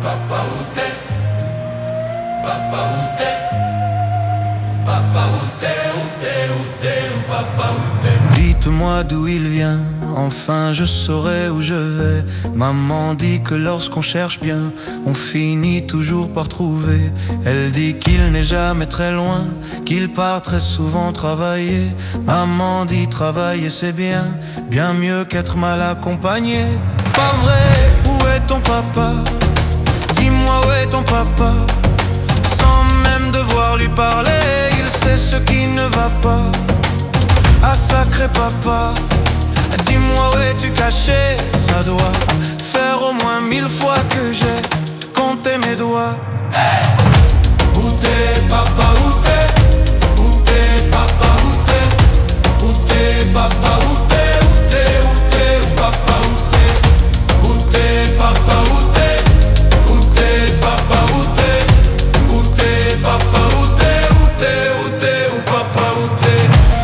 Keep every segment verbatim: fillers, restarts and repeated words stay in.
Papa où t'es? Papa où t'es? Papa où t'es? Où t'es? Où t'es? Où papa où t'es? Dites-moi d'où il vient, enfin je saurai où je vais. Maman dit que lorsqu'on cherche bien, on finit toujours par trouver. Elle dit qu'il n'est jamais très loin, qu'il part très souvent travailler. Maman dit travailler c'est bien, bien mieux qu'être mal accompagné. Pas vrai, où est ton papa? Dis-moi où est ton papa? Sans même devoir lui parler, il sait ce qui ne va pas. Ah sacré papa, dis-moi où es-tu caché? Ça doit faire au moins mille fois que j'ai compté mes doigts. Hey! Où t'es papa, où t'es? Où t'es papa, où t'es? Où t'es papa, où t'es? Où t'es? Où t'es? Où papa, où t'es? Où t'es papa, où t'es? Où t'es papa, où t'es? Où t'es papa, où t'es? Où t'es? Où t'es? Où papa, où t'es?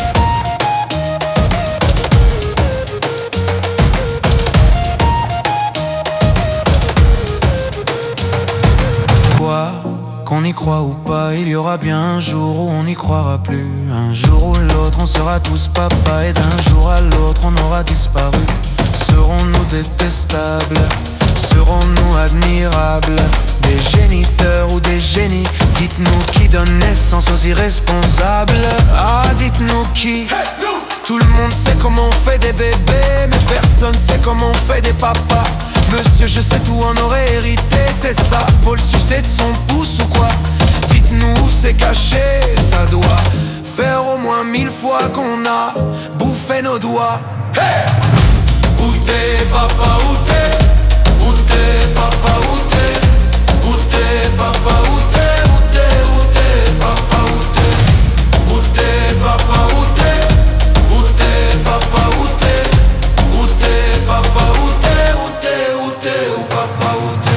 Qu'on y croit ou pas, il y aura bien un jour où on n'y croira plus. Un jour ou l'autre, on sera tous papa, et d'un jour à l'autre, on aura disparu. Serons-nous détestables? Serons-nous admirables? Des géniteurs ou des génies? Dites-nous qui donne naissance aux irresponsables. Ah, dites-nous qui? Tout le monde sait comment on fait des bébés, mais personne sait comment on fait des papas. Monsieur, je sais tout en aurait hérité, c'est ça. Faut le sucer de son pouce ou quoi? Dites-nous où c'est caché, ça doit faire au moins mille fois qu'on a bouffé nos doigts. Hey! Où t'es papa, où t'es? Où t'es papa, où t'es? Où t'es papa, où t'es? Où t'es? Où t'es papa, où t'es? Où t'es papa, où t'es? Où t'es papa, où t'es? Où t'es papa, où t'es? Où t'es? Où t'es? Où papa, où t'es?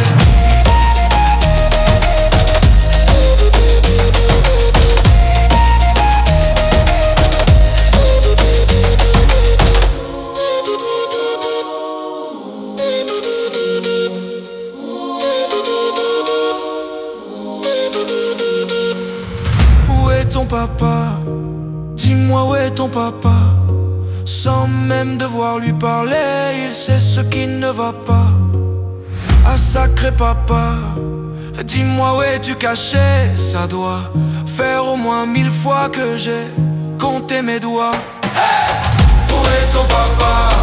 Où est ton papa? Dis-moi où est ton papa? Sans même devoir lui parler, il sait ce qui ne va pas. Ah sacré papa, dis-moi où es-tu caché? Ça doit faire au moins mille fois que j'ai compté mes doigts. Hey! Où est ton papa?